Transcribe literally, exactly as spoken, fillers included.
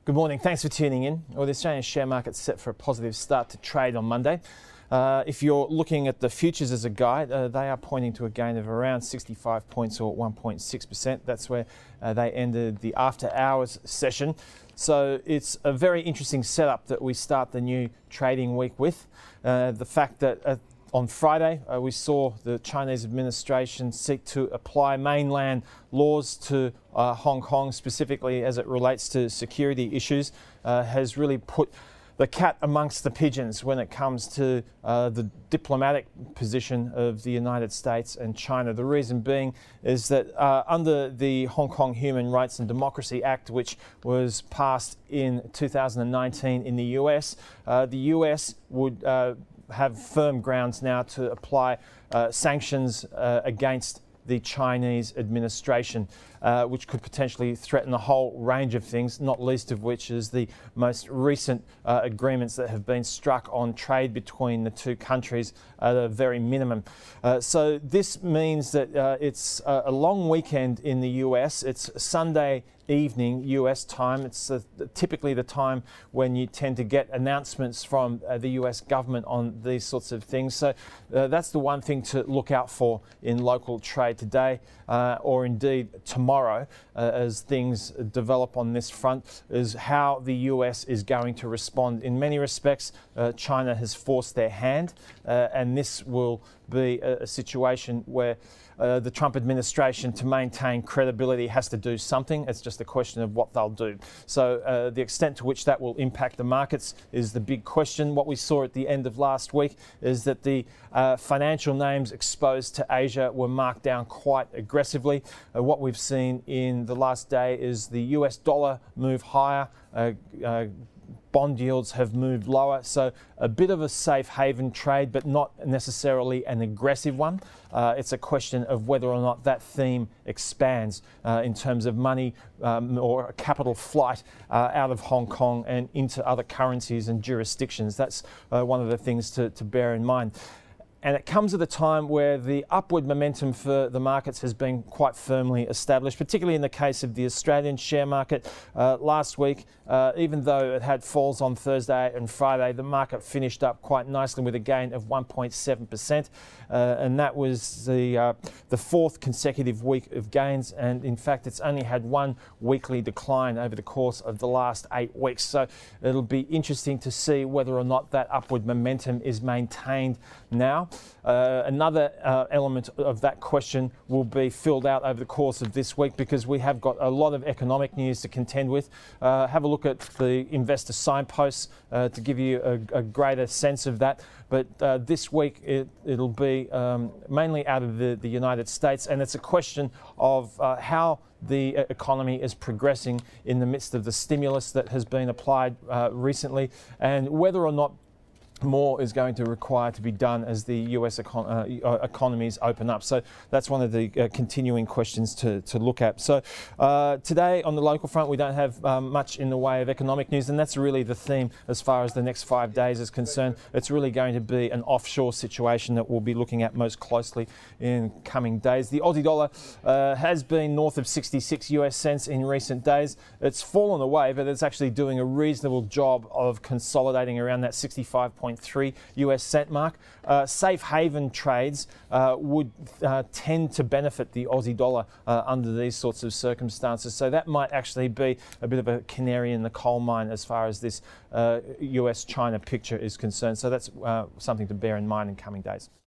Good morning. Thanks for tuning in. Well, the Australian share market's set for a positive start to trade on Monday. Uh, if you're looking at the futures as a guide, uh, they are pointing to a gain of around sixty-five points or one point six percent. That's where uh, they ended the after hours session. So it's a very interesting setup that we start the new trading week with. Uh, the fact that uh, on Friday, uh, we saw the Chinese administration seek to apply mainland laws to uh, Hong Kong, specifically as it relates to security issues, uh, has really put the cat amongst the pigeons when it comes to uh, the diplomatic position of the United States and China. The reason being is that uh, under the Hong Kong Human Rights and Democracy Act, which was passed in two thousand nineteen in the U S, uh, the U S would uh, have firm grounds now to apply uh, sanctions uh, against the Chinese administration, uh, which could potentially threaten a whole range of things, not least of which is the most recent uh, agreements that have been struck on trade between the two countries at a very minimum. Uh, so this means that uh, it's a, a long weekend in the U S. It's Sunday evening U S time. It's uh, typically the time when you tend to get announcements from uh, the U S government on these sorts of things. So uh, that's the one thing to look out for in local trade today, uh, or indeed tomorrow, uh, as things develop on this front, is how the U S is going to respond. In many respects, uh, China has forced their hand, uh, and this will be a, a situation where Uh, the Trump administration, to maintain credibility, has to do something. It's just a question of what they'll do. So uh, the extent to which that will impact the markets is the big question. What we saw at the end of last week is that the uh, financial names exposed to Asia were marked down quite aggressively. Uh, what we've seen in the last day is the U S dollar move higher. Uh, uh, Bond yields have moved lower, so a bit of a safe haven trade, but not necessarily an aggressive one. Uh, it's a question of whether or not that theme expands uh, in terms of money um, or a capital flight uh, out of Hong Kong and into other currencies and jurisdictions. That's uh, one of the things to, to bear in mind. And it comes at a time where the upward momentum for the markets has been quite firmly established, particularly in the case of the Australian share market. Uh, last week, uh, even though it had falls on Thursday and Friday, the market finished up quite nicely with a gain of one point seven percent. Uh, and that was the, uh, the fourth consecutive week of gains. And in fact, it's only had one weekly decline over the course of the last eight weeks. So it'll be interesting to see whether or not that upward momentum is maintained now. Uh, another uh, element of that question will be filled out over the course of this week, because we have got a lot of economic news to contend with. Uh, have a look at the investor signposts uh, to give you a, a greater sense of that. But uh, this week it, it'll be um, mainly out of the, the United States, and it's a question of uh, how the economy is progressing in the midst of the stimulus that has been applied uh, recently, and whether or not more is going to require to be done as the U S econ- uh, economies open up. So that's one of the uh, continuing questions to, to look at. So uh, today on the local front, we don't have um, much in the way of economic news, and that's really the theme as far as the next five days is concerned. It's really going to be an offshore situation that we'll be looking at most closely in coming days. The Aussie dollar uh, has been north of sixty-six U S cents in recent days. It's fallen away, but it's actually doing a reasonable job of consolidating around that sixty-five point three U S cent mark. Uh, safe haven trades uh, would uh, tend to benefit the Aussie dollar uh, under these sorts of circumstances. So that might actually be a bit of a canary in the coal mine as far as this uh, U S China picture is concerned. So that's uh, something to bear in mind in coming days.